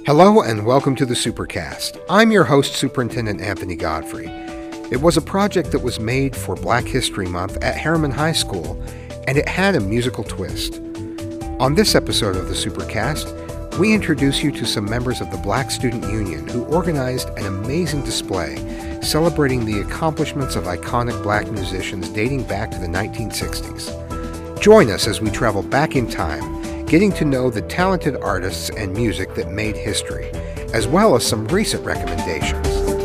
Hello and welcome to the Supercast. I'm your host, Superintendent Anthony Godfrey. It was a project that was made for Black History Month at Harriman High School, and it had a musical twist. On this episode of the Supercast, we introduce you to some members of the Black Student Union who organized an amazing display celebrating the accomplishments of iconic black musicians dating back to the 1960s. Join us as we travel back in time, getting to know the talented artists and music that made history, as well as some recent recommendations.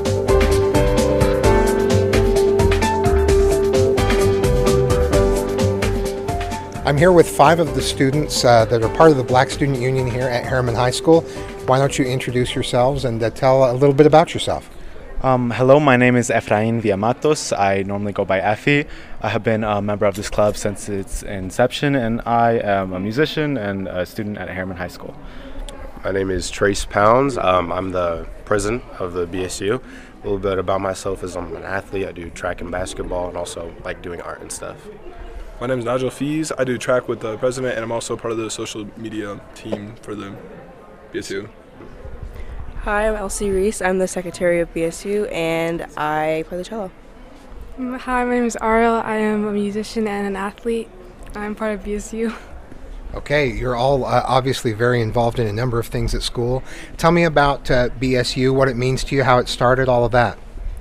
I'm here with 5 of the students that are part of the Black Student Union here at Harriman High School. Why don't you introduce yourselves and tell a little bit about yourself? Hello, my name is Efrain Villamatos. I normally go by Effie. I have been a member of this club since its inception, and I am a musician and a student at Harriman High School. My name is Trace Pounds. I'm the president of the BSU. A little bit about myself is I'm an athlete. I do track and basketball and also like doing art and stuff. My name is Nigel Fees. I do track with the president, and I'm also part of the social media team for the BSU. Hi, I'm Elsie Reese. I'm the secretary of BSU, and I play the cello. Hi, my name is Ariel. I am a musician and an athlete. I'm part of BSU. Okay, you're all obviously very involved in a number of things at school. Tell me about BSU, what it means to you, how it started, all of that.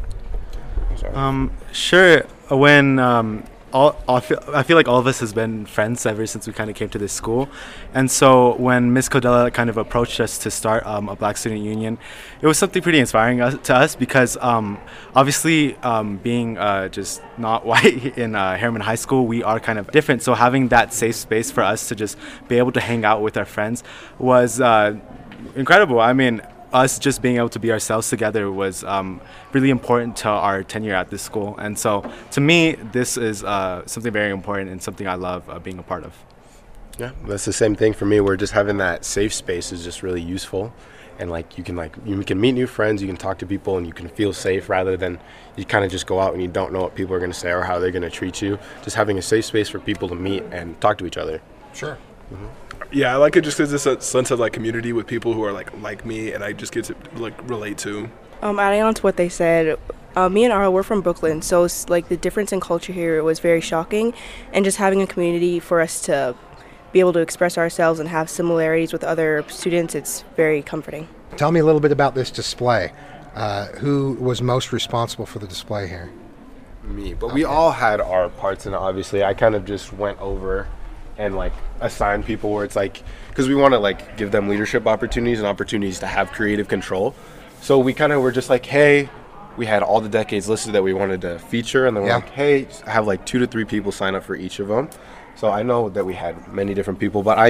Sure. When I feel like all of us has been friends ever since we kind of came to this school, and so when Ms. Codella kind of approached us to start a Black Student Union, it was something pretty inspiring to us because obviously being just not white in Harriman High School, we are kind of different. So having that safe space for us to just be able to hang out with our friends was incredible. I mean, us just being able to be ourselves together was really important to our tenure at this school. And so to me, this is something very important and something I love being a part of. Yeah, that's the same thing for me, where just having that safe space is just really useful. And you can meet new friends, you can talk to people, and you can feel safe rather than you kind of just go out and you don't know what people are going to say or how they're going to treat you. Just having a safe space for people to meet and talk to each other. Sure. Mm-hmm. Yeah, I like it just because it's a sense of like community with people who are like me, and I just get to like relate to. Adding on to what they said, me and Ariel, we're from Brooklyn, so it's, like the difference in culture here was very shocking, and just having a community for us to be able to express ourselves and have similarities with other students, it's very comforting. Tell me a little bit about this display. Who was most responsible for the display here? Me, but we all had our parts in it, obviously. I kind of just went over and assign people where it's because we want to give them leadership opportunities and opportunities to have creative control. So we kind of were just hey, we had all the decades listed that we wanted to feature, and then we're hey, have 2 to 3 people sign up for each of them. So I know that we had many different people, but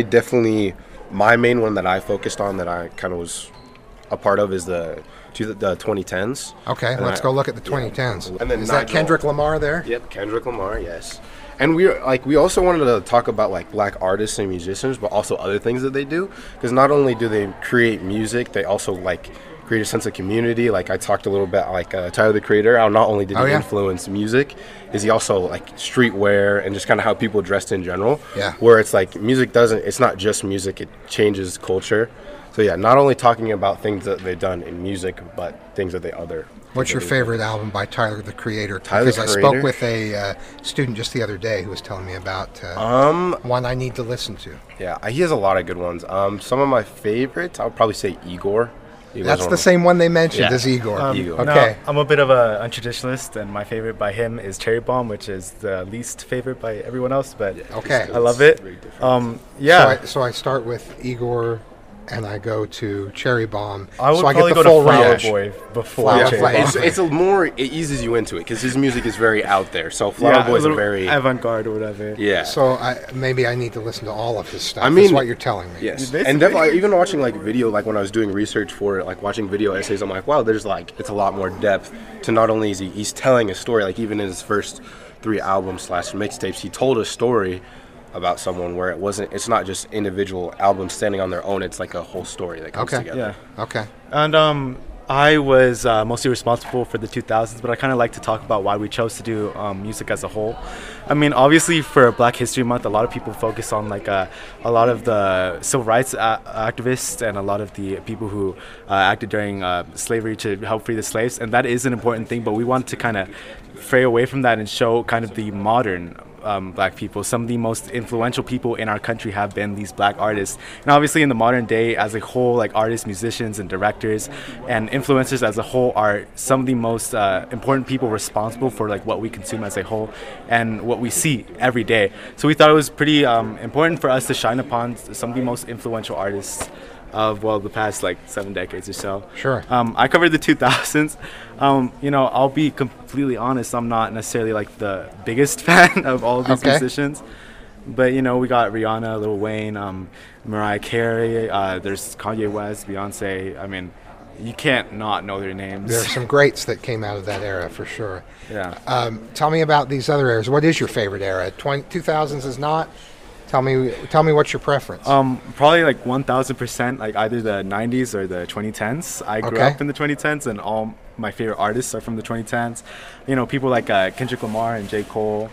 my main one that I focused on that I kind of was a part of is the 2010s. Okay, let's go look at the 2010s. And then is that Kendrick Lamar there? Yep, Kendrick Lamar, yes. And we also wanted to talk about black artists and musicians, but also other things that they do, because not only do they create music, they also create a sense of community. I talked a little bit Tyler the Creator. How not only did he influence music, is he also streetwear and just kind of how people dressed in general. Yeah. Where it's music it's not just music; it changes culture. So yeah, not only talking about things that they've done in music, but things that they other. What's your favorite album by Tyler the Creator? Tyler because the I Creator? spoke with a student just the other day who was telling me about one I need to listen to. Yeah, he has a lot of good ones. Some of my favorites, I would probably say Igor. That's the same one they mentioned as Igor. Igor. Okay. No, I'm a bit of a untraditionalist, and my favorite by him is Cherry Bomb, which is the least favorite by everyone else, but Okay. I love it. So I start with Igor, and I go to Cherry Bomb. I would so I probably get the go full to Flower range. Boy before Flower Cherry Boy. Bomb. It's it eases you into it because his music is very out there. So Flower Boy's a very avant-garde or whatever. yeah. So maybe I need to listen to all of his stuff. I mean- That's what you're telling me. Yes, Basically- and definitely even watching video, when I was doing research for it, watching video essays, I'm wow, there's it's a lot more depth to not only is he's telling a story, even in his first 3 albums / mixtapes, he told a story about someone where it's not just individual albums standing on their own, it's a whole story that comes together. Yeah. Okay. And I was mostly responsible for the 2000s, but I kind of like to talk about why we chose to do music as a whole. I mean, obviously for Black History Month, a lot of people focus on like a lot of the civil rights activists and a lot of the people who acted during slavery to help free the slaves, and that is an important thing, but we want to kind of fray away from that and show kind of the modern Black people. Some of the most influential people in our country have been these Black artists, and obviously in the modern day as a whole, like artists, musicians, and directors and influencers as a whole are some of the most important people responsible for like what we consume as a whole and what we see every day. So we thought it was pretty important for us to shine upon some of the most influential artists of, well, the past like 7 decades or so. Sure. I covered the 2000s. I'll be completely honest, I'm not necessarily like the biggest fan of all of these musicians, but we got Rihanna, Lil Wayne, Mariah Carey, there's Kanye West, Beyonce. I mean, you can't not know their names. There are some greats that came out of that era for sure. Yeah. Tell me about these other eras. What is your favorite era? 2000s is not. Tell me what's your preference. Probably like 1000%, like either the 90s or the 2010s. I grew up in the 2010s, and all my favorite artists are from the 2010s. People like Kendrick Lamar and J. Cole,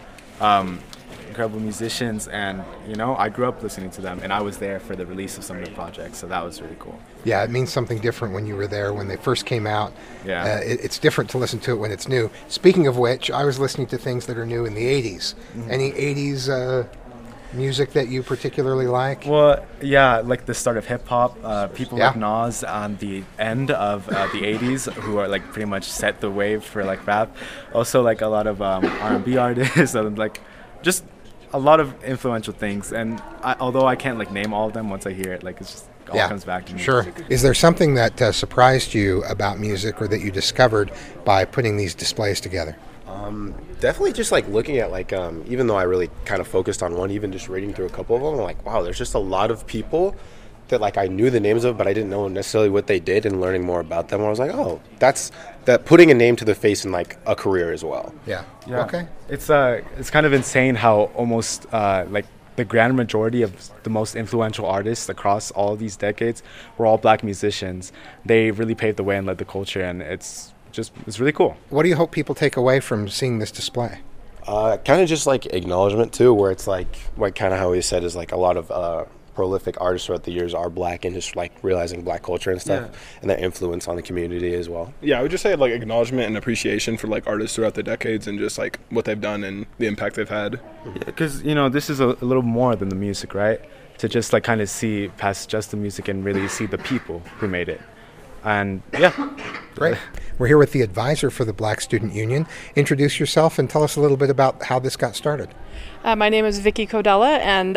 incredible musicians, and I grew up listening to them, and I was there for the release of some of the projects, so that was really cool. Yeah, it means something different when you were there when they first came out. Yeah. It's different to listen to it when it's new. Speaking of which, I was listening to things that are new in the 80s. Mm-hmm. Any 80s music that you particularly like? Well, yeah, like the start of hip-hop, people like Nas on the end of the 80s who are like pretty much set the wave for like rap. Also like a lot of R&B artists and like just a lot of influential things, and although I can't like name all of them, once I hear it, like it's just all comes back to me. Sure. Is there something that surprised you about music or that you discovered by putting these displays together? Definitely just like looking at like even though I really kind of focused on one, even just reading through a couple of them, I'm like, wow, there's just a lot of people that like I knew the names of, but I didn't know necessarily what they did, and learning more about them, I was like, oh, that's that putting a name to the face in like a career as well. Yeah. Okay. It's kind of insane how almost like the grand majority of the most influential artists across all of these decades were all Black musicians. They really paved the way and led the culture, and it's really cool. What do you hope people take away from seeing this display? Kind of just like acknowledgement too, where it's like kind of how he said is like a lot of prolific artists throughout the years are Black, and just like realizing Black culture and stuff, and their influence on the community as well. Yeah, I would just say like acknowledgement and appreciation for like artists throughout the decades, and just like what they've done and the impact they've had. Because this is a little more than the music, right? To just like kind of see past just the music and really see the people who made it. And Great. We're here with the advisor for the Black Student Union. Introduce yourself and tell us a little bit about how this got started. My name is Vicki Codella, and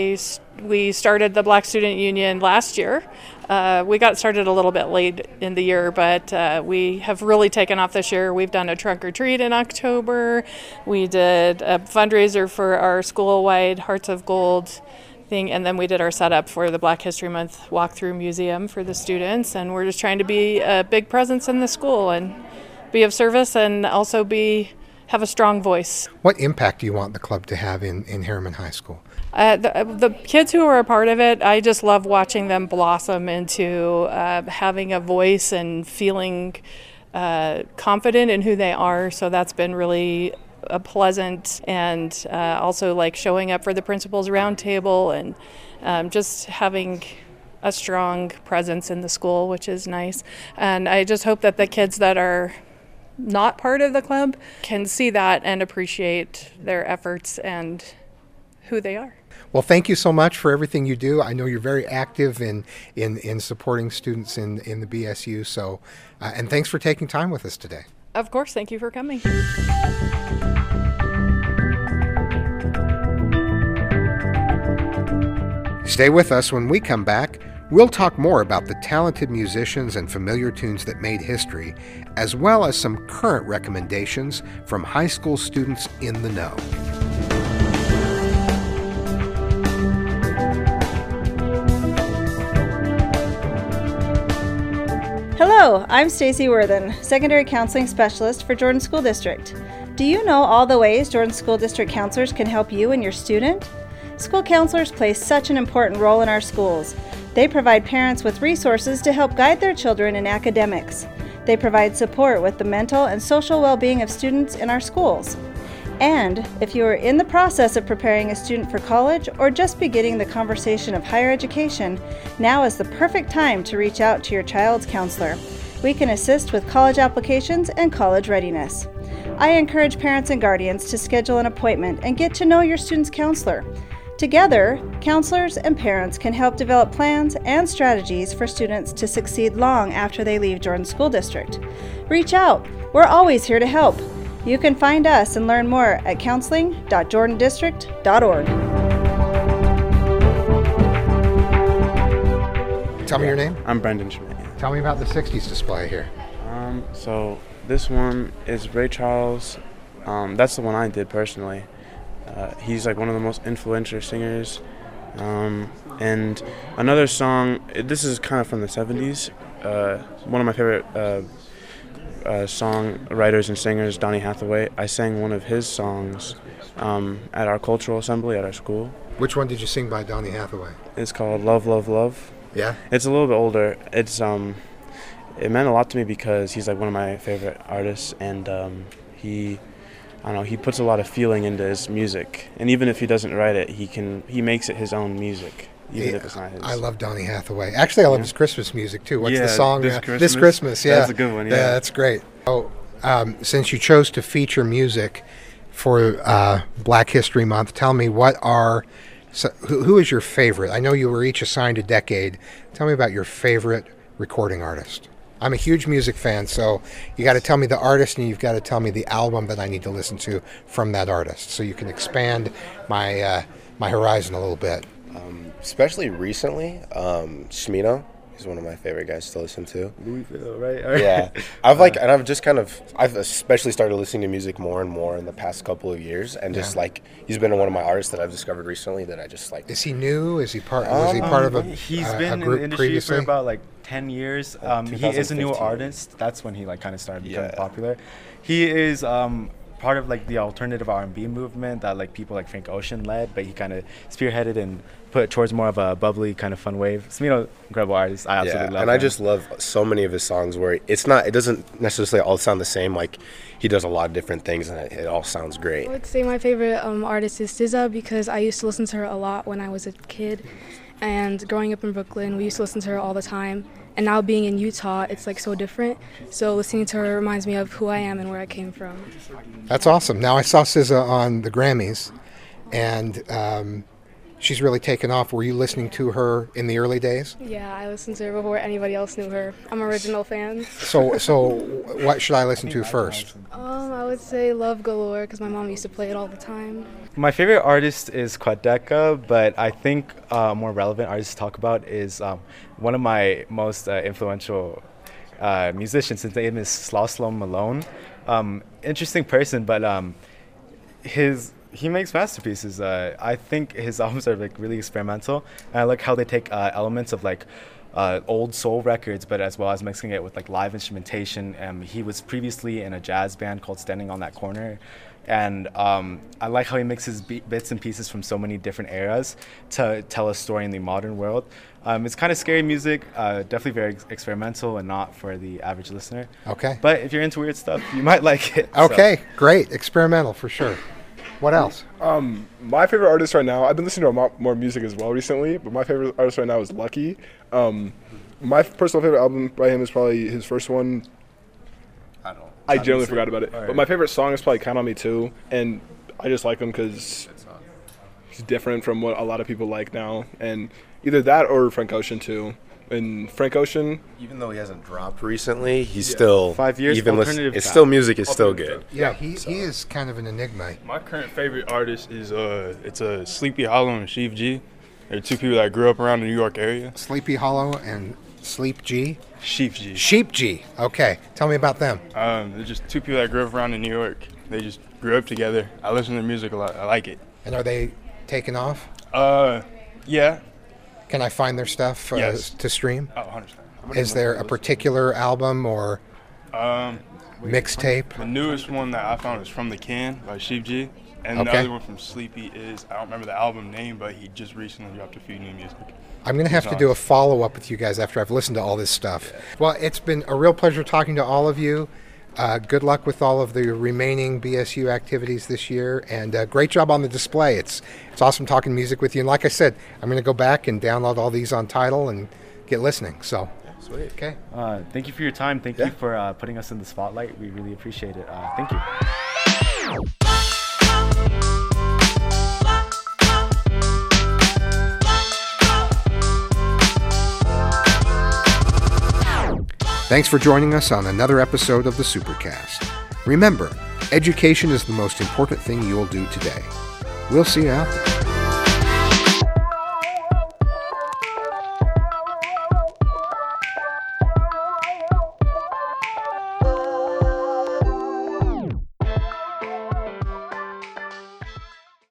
we started the Black Student Union last year. We got started a little bit late in the year, but we have really taken off this year. We've done a trunk or treat in October. We did a fundraiser for our school-wide Hearts of Gold thing, and then we did our setup for the Black History Month walkthrough museum for the students, and we're just trying to be a big presence in the school and be of service, and also have a strong voice. What impact do you want the club to have in Harriman High School? The kids who are a part of it, I just love watching them blossom into having a voice and feeling confident in who they are, so that's been really a pleasant, and also like showing up for the principal's roundtable and just having a strong presence in the school, which is nice. And I just hope that the kids that are not part of the club can see that and appreciate their efforts and who they are. Well, thank you so much for everything you do. I know you're very active in supporting students in the BSU, so and thanks for taking time with us today. Of course, thank you for coming. Stay with us. When we come back, we'll talk more about the talented musicians and familiar tunes that made history, as well as some current recommendations from high school students in the know. Hello, I'm Stacy Worthen, Secondary Counseling Specialist for Jordan School District. Do you know all the ways Jordan School District counselors can help you and your student? School counselors play such an important role in our schools. They provide parents with resources to help guide their children in academics. They provide support with the mental and social well-being of students in our schools. And if you are in the process of preparing a student for college or just beginning the conversation of higher education, now is the perfect time to reach out to your child's counselor. We can assist with college applications and college readiness. I encourage parents and guardians to schedule an appointment and get to know your student's counselor. Together, counselors and parents can help develop plans and strategies for students to succeed long after they leave Jordan School District. Reach out. We're always here to help. You can find us and learn more at counseling.jordandistrict.org. Tell me your name. I'm Brendan Schmidt. Tell me about the 60s display here. So this one is Ray Charles. That's the one I did personally. He's like one of the most influential singers. And another song, this is kind of from the 70s. One of my favorite songwriters and singers, Donny Hathaway. I sang one of his songs at our cultural assembly at our school. Which one did you sing by Donny Hathaway? It's called Love, Love, Love. Yeah? It's a little bit older. It's it meant a lot to me because he's like one of my favorite artists, and he puts a lot of feeling into his music. And even if he doesn't write it, he makes it his own music. Even if it's not his. I love Donny Hathaway. Actually, I love his Christmas music too. What's the song? This Christmas. Yeah, that's a good one. Yeah, that's great. Oh, since you chose to feature music for Black History Month, tell me who is your favorite? I know you were each assigned a decade. Tell me about your favorite recording artist. I'm a huge music fan, so you got to tell me the artist and you've got to tell me the album that I need to listen to from that artist, so you can expand my horizon a little bit. Especially recently, Smino. He's one of my favorite guys to listen to. Louisville, right? Yeah, I've especially started listening to music more and more in the past couple of years, and just like he's been one of my artists that I've discovered recently that I just like. Is he new? Was he part of a He's been a group in the industry previously? for about 10 years. He is a newer artist. That's when he kind of started becoming popular. He is part of the alternative R&B movement that people like Frank Ocean led, but he kind of spearheaded and put it towards more of a bubbly kind of fun wave. Smino, incredible artist. I absolutely love him. I just love so many of his songs where it doesn't necessarily all sound the same. Like he does a lot of different things and it all sounds great. I would say my favorite artist is SZA because I used to listen to her a lot when I was a kid, and growing up in Brooklyn, we used to listen to her all the time. And now being in Utah, it's so different. So listening to her reminds me of who I am and where I came from. That's awesome. Now I saw SZA on the Grammys, and she's really taken off. Were you listening to her in the early days? Yeah, I listened to her before anybody else knew her. I'm an original fan. So what should I listen to first? I would say Love Galore because my mom used to play it all the time. My favorite artist is Quadeca, but I think a more relevant artist to talk about is one of my most influential musicians. His name is Slawslow Malone. Interesting person, but he makes masterpieces. I think his albums are really experimental, and I like how they take elements of old soul records, but as well as mixing it with live instrumentation. He was previously in a jazz band called Standing on That Corner, and I like how he mixes bits and pieces from so many different eras to tell a story in the modern world. It's kind of scary music, definitely very experimental and not for the average listener. Okay. But if you're into weird stuff, you might like it. Okay, great. Experimental for sure. What else? My favorite artist right now, I've been listening to a lot more music as well recently, but my favorite artist right now is Lucky. My personal favorite album by him is probably his first one. I generally forgot about it. Right. But my favorite song is probably Count on Me Too, and I just like him because he's different from what a lot of people like now, and either that or Frank Ocean too. And Frank Ocean, even though he hasn't dropped recently, he's still 5 years. Even it's still music is still good. Yeah, he is kind of an enigma. My current favorite artist is it's Sleepy Hollow and Sheaf G. They're two people that grew up around the New York area. Sleepy Hollow and Sleep G. Sheaf G. Sheep G. Okay, tell me about them. They're just two people that grew up around in New York. They just grew up together. I listen to their music a lot. I like it. And are they taking off? Yeah. Can I find their stuff to stream? Oh, 100%. Is there a particular album or mixtape? The newest one that I found is From the Can by Sheaf G. And the other one from Sleepy is, I don't remember the album name, but he just recently dropped a few new music. I'm going to have to do a follow-up with you guys after I've listened to all this stuff. Yeah. Well, it's been a real pleasure talking to all of you. Good luck with all of the remaining BSU activities this year, and great job on the display. It's awesome talking music with you. And like I said, I'm going to go back and download all these on Tidal and get listening. So, sweet. Okay. Thank you for your time. Thank you for putting us in the spotlight. We really appreciate it. Thank you. Thanks for joining us on another episode of the Supercast. Remember, education is the most important thing you'll do today. We'll see you out there.